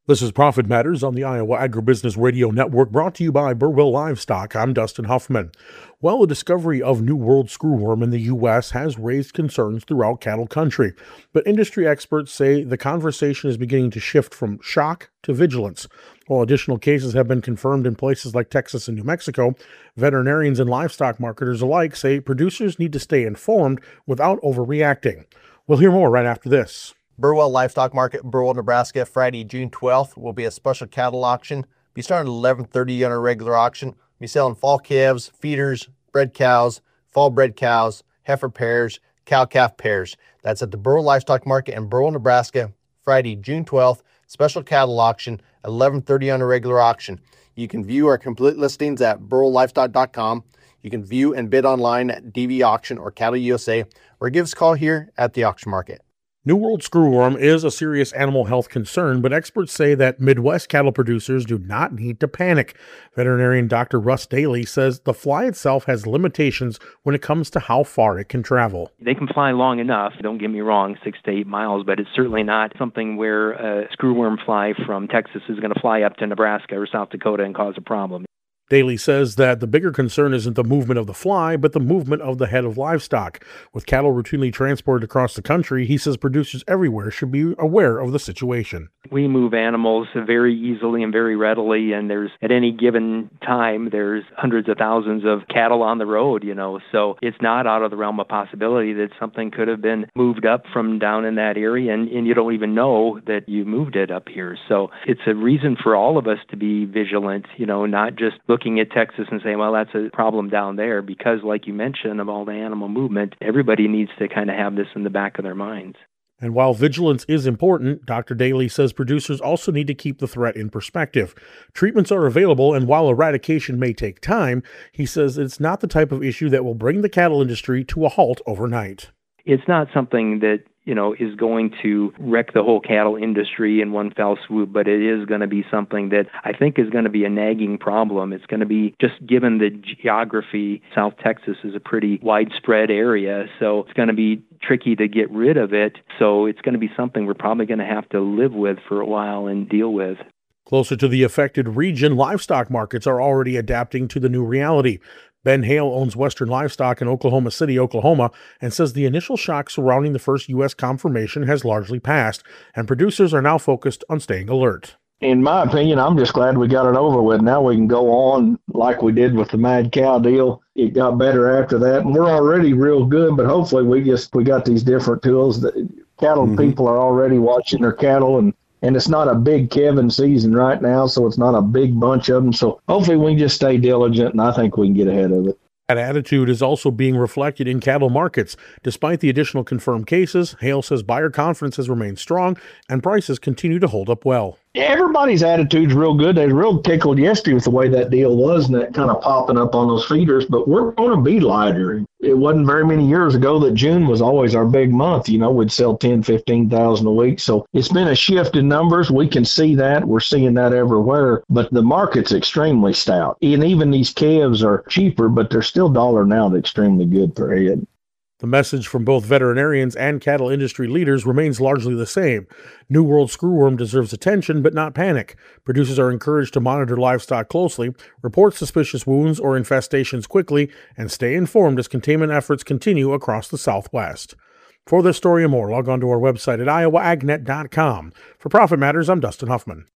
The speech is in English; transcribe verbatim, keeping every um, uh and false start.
This is Profit Matters on the Iowa Agribusiness Radio Network, brought to you by Burwell Livestock. I'm Dustin Huffman. Well, the discovery of New World screwworm in the U S has raised concerns throughout cattle country, but industry experts say the conversation is beginning to shift from shock to vigilance. While additional cases have been confirmed in places like Texas and New Mexico, veterinarians and livestock marketers alike say producers need to stay informed without overreacting. We'll hear more right after this. Burwell Livestock Market in Burwell, Nebraska, Friday, June twelfth, will be a special cattle auction. Be starting at eleven thirty on our regular auction. Be selling fall calves, feeders, bred cows, fall bred cows, heifer pairs, cow-calf pairs. That's at the Burwell Livestock Market in Burwell, Nebraska, Friday, June twelfth, special cattle auction, eleven thirty on a regular auction. You can view our complete listings at burwell livestock dot com. You can view and bid online at D V Auction or Cattle U S A, or give us a call here at the auction market. New World screwworm is a serious animal health concern, but experts say that Midwest cattle producers do not need to panic. Veterinarian Doctor Russ Daly says the fly itself has limitations when it comes to how far it can travel. They can fly long enough, don't get me wrong, six to eight miles, but it's certainly not something where a screwworm fly from Texas is going to fly up to Nebraska or South Dakota and cause a problem. Daly says that the bigger concern isn't the movement of the fly, but the movement of the head of livestock. With cattle routinely transported across the country, he says producers everywhere should be aware of the situation. We move animals very easily and very readily, and there's, at any given time, there's hundreds of thousands of cattle on the road, you know, so it's not out of the realm of possibility that something could have been moved up from down in that area, and, and you don't even know that you moved it up here. So it's a reason for all of us to be vigilant, you know, not just look looking at Texas and saying, well, that's a problem down there, because like you mentioned, of all the animal movement, everybody needs to kind of have this in the back of their minds. And while vigilance is important, Doctor Daly says producers also need to keep the threat in perspective. Treatments are available, and while eradication may take time, he says it's not the type of issue that will bring the cattle industry to a halt overnight. It's not something that you know, is going to wreck the whole cattle industry in one fell swoop, but it is going to be something that I think is going to be a nagging problem. It's going to be, just given the geography, South Texas is a pretty widespread area, so it's going to be tricky to get rid of it. So it's going to be something we're probably going to have to live with for a while and deal with. Closer to the affected region, livestock markets are already adapting to the new reality. Ben Hale owns Western Livestock in Oklahoma City, Oklahoma, and says the initial shock surrounding the first U S confirmation has largely passed, and producers are now focused on staying alert. In my opinion, I'm just glad we got it over with. Now we can go on like we did with the mad cow deal. It got better after that, and we're already real good, but hopefully we just we got these different tools. That cattle mm-hmm. people are already watching their cattle, and And it's not a big calving season right now, so it's not a big bunch of them. So hopefully we can just stay diligent, and I think we can get ahead of it. That attitude is also being reflected in cattle markets. Despite the additional confirmed cases, Hale says buyer confidence has remained strong, and prices continue to hold up well. Everybody's attitude's real good. They were real tickled yesterday with the way that deal was and that kind of popping up on those feeders, but we're going to be lighter. It wasn't very many years ago that June was always our big month. You know, we'd sell ten, fifteen thousand a week. So it's been a shift in numbers. We can see that. We're seeing that everywhere, but the market's extremely stout. And even these calves are cheaper, but they're still dollar an ounce extremely good per head. The message from both veterinarians and cattle industry leaders remains largely the same. New World screwworm deserves attention, but not panic. Producers are encouraged to monitor livestock closely, report suspicious wounds or infestations quickly, and stay informed as containment efforts continue across the Southwest. For this story and more, log on to our website at iowa ag net dot com. For Profit Matters, I'm Dustin Huffman.